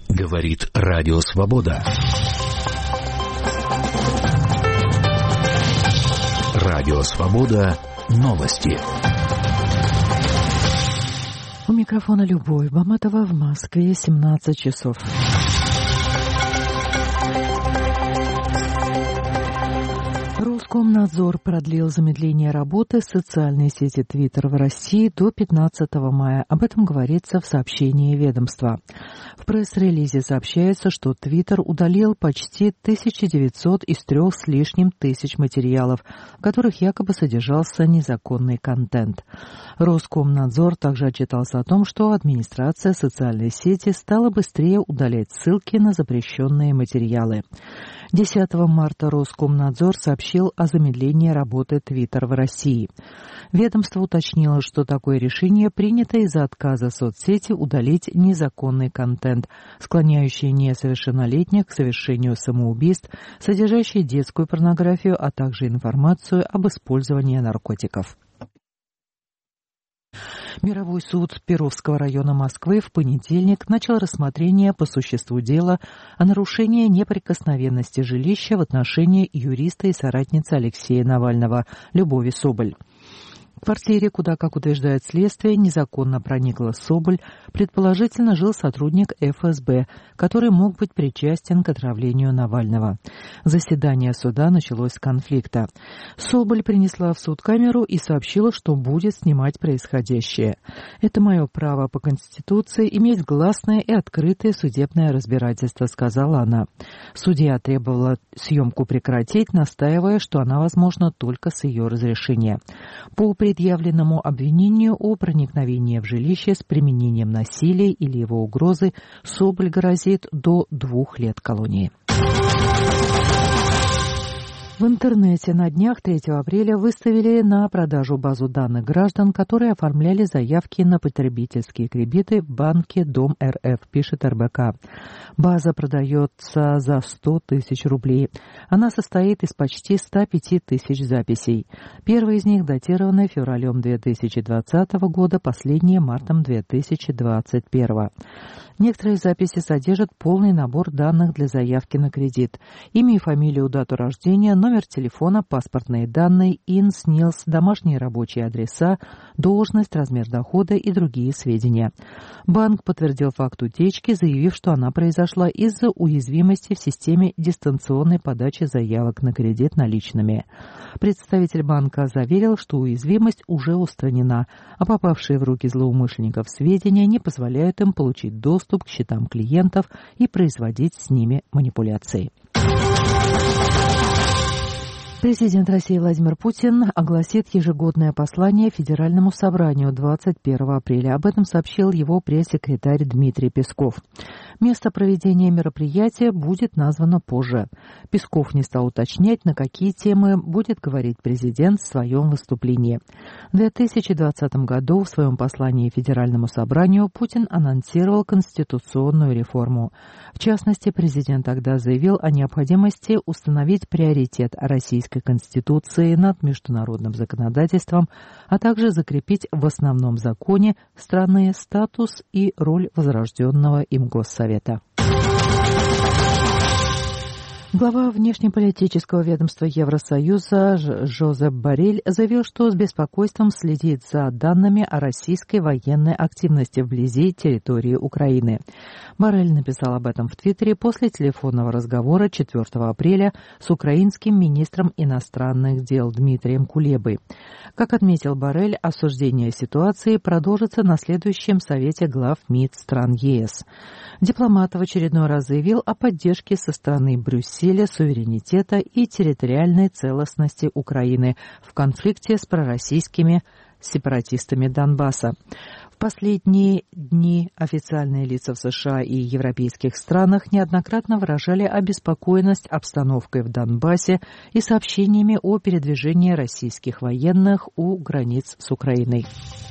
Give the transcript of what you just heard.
Говорит Радио Свобода. Радио Свобода. Новости. У микрофона Любовь Баматова, в Москве 17 часов. Роскомнадзор продлил замедление работы социальной сети Twitter в России до 15 мая. Об этом говорится в сообщении ведомства. В пресс-релизе сообщается, что Twitter удалил почти 1900 из 3 с лишним тысяч материалов, в которых якобы содержался незаконный контент. Роскомнадзор также отчитался о том, что администрация социальной сети стала быстрее удалять ссылки на запрещенные материалы. 10 марта Роскомнадзор сообщил о замедлении работы Twitter в России. Ведомство уточнило, что такое решение принято из-за отказа соцсети удалить незаконный контент, склоняющий несовершеннолетних к совершению самоубийств, содержащий детскую порнографию, а также информацию об использовании наркотиков. Мировой суд Перовского района Москвы в понедельник начал рассмотрение по существу дела о нарушении неприкосновенности жилища в отношении юриста и соратницы Алексея Навального Любови Соболь. В квартире, куда, как утверждает следствие, незаконно проникла Соболь, предположительно жил сотрудник ФСБ, который мог быть причастен к отравлению Навального. Заседание суда началось с конфликта. Соболь принесла в суд камеру и сообщила, что будет снимать происходящее. «Это мое право по Конституции иметь гласное и открытое судебное разбирательство», — сказала она. Судья требовала съемку прекратить, настаивая, что она возможна только с ее разрешения. По предъявленному обвинению о проникновении в жилище с применением насилия или его угрозы Соболь грозит до 2 лет колонии. В интернете на днях 3 апреля выставили на продажу базу данных граждан, которые оформляли заявки на потребительские кредиты в банке Дом РФ, пишет РБК. База продается за 100 тысяч рублей. Она состоит из почти 105 тысяч записей. Первая из них датирована февралем 2020 года, последняя мартом 2021. Некоторые записи содержат полный набор данных для заявки на кредит. Имя и фамилию, дату рождения, номер телефона, паспортные данные, ИНС, НИЛС, домашние рабочие адреса, должность, размер дохода и другие сведения. Банк подтвердил факт утечки, заявив, что она произошла из-за уязвимости в системе дистанционной подачи заявок на кредит наличными. Представитель банка заверил, что уязвимость уже устранена, а попавшие в руки злоумышленников сведения не позволяют им получить доступ к счетам клиентов и производить с ними манипуляции. Президент России Владимир Путин огласит ежегодное послание Федеральному собранию 21 апреля. Об этом сообщил его пресс-секретарь Дмитрий Песков. Место проведения мероприятия будет названо позже. Песков не стал уточнять, на какие темы будет говорить президент в своем выступлении. В 2020 году в своем послании Федеральному собранию Путин анонсировал конституционную реформу. В частности, президент тогда заявил о необходимости установить приоритет российской Конституции над международным законодательством, а также закрепить в основном законе страны статус и роль возрожденного им Госсовета. Глава внешнеполитического ведомства Евросоюза Жозеп Боррель заявил, что с беспокойством следит за данными о российской военной активности вблизи территории Украины. Боррель написал об этом в Твиттере после телефонного разговора 4 апреля с украинским министром иностранных дел Дмитрием Кулебой. Как отметил Боррель, обсуждение ситуации продолжится на следующем совете глав МИД стран ЕС. Дипломат в очередной раз заявил о поддержке со стороны Брюсселя суверенитета и территориальной целостности Украины в конфликте с пророссийскими сепаратистами Донбасса. В последние дни официальные лица в США и европейских странах неоднократно выражали обеспокоенность обстановкой в Донбассе и сообщениями о передвижении российских военных у границ с Украиной.